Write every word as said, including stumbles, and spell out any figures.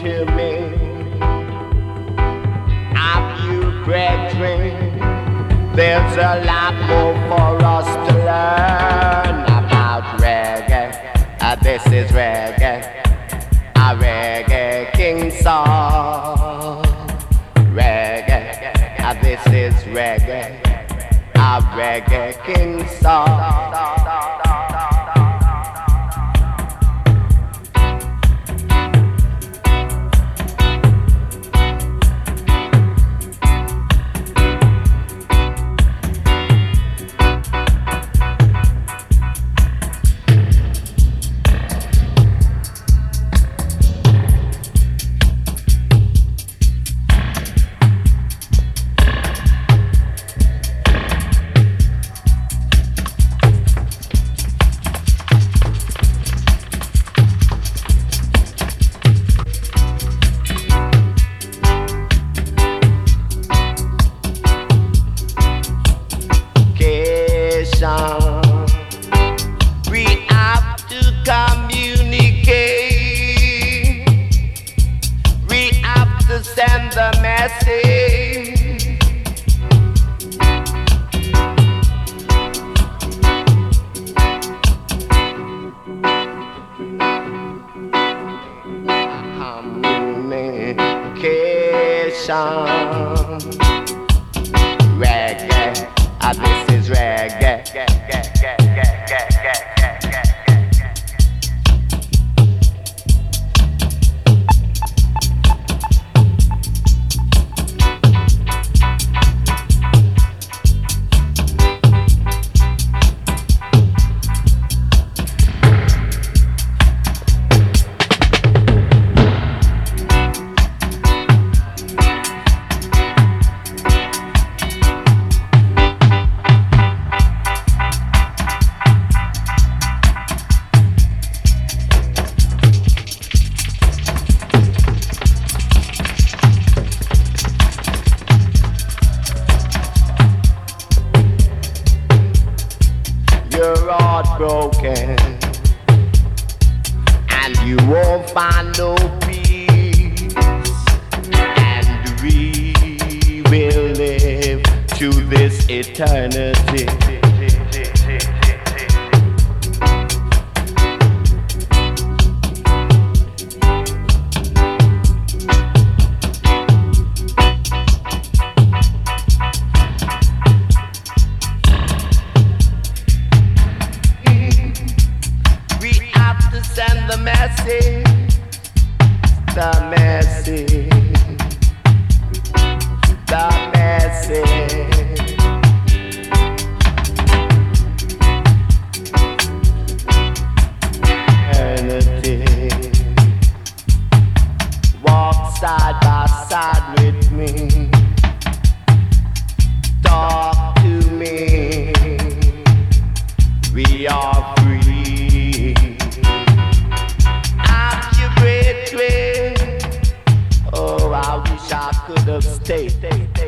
to me. Have you brethren? There's a lot more for us to learn about reggae. Uh, this is reggae, a reggae king song. Reggae, uh, this is reggae, a reggae king song. We have to communicate. We have to send the message. Communication. Reggae. Ah, this is reggae. You're heartbroken and you won't find no peace, and we will live to this eternity. Send the message, the message, the message. Eternity. Walk side by side with me. Talk to me. We are free. Oh, I wish I could have stayed.